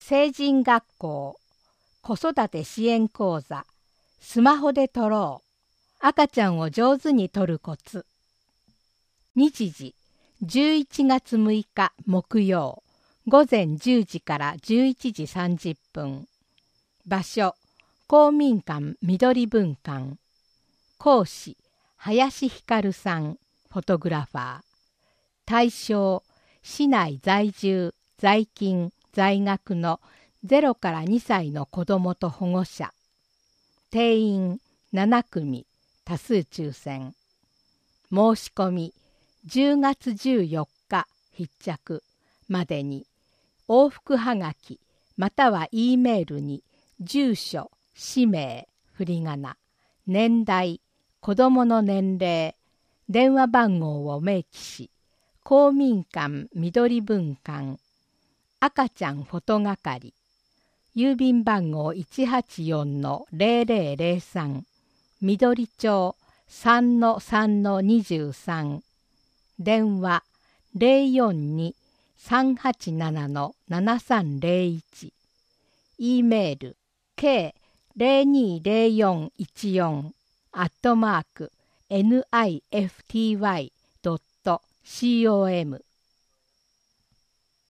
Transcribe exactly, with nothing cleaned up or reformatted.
成人学校子育て支援講座スマホで撮ろう赤ちゃんを上手に撮るコツ。日時じゅういちがつむいか木曜午前じゅうじからじゅういちじさんじゅっぷん。場所公民館緑文館。講師林光さんフォトグラファー。対象市内在住在勤在学のゼロからにさいの子どもと保護者。定員ななくみ多数抽選。申し込みじゅうがつじゅうよっか必着までに往復はがきまたは E メールに住所、氏名、振り仮名、年代、子どもの年齢、電話番号を明記し、公民館緑文館赤ちゃんフォト係郵便番号 いちはちよんのぜろぜろぜろさん 緑町 さんのさんのにじゅうさん 電話 ゼロよんに さんはちななのななさんぜろいち E メール ケーゼロにゼロよんいちよん アットマーク ニフティーワイドットコム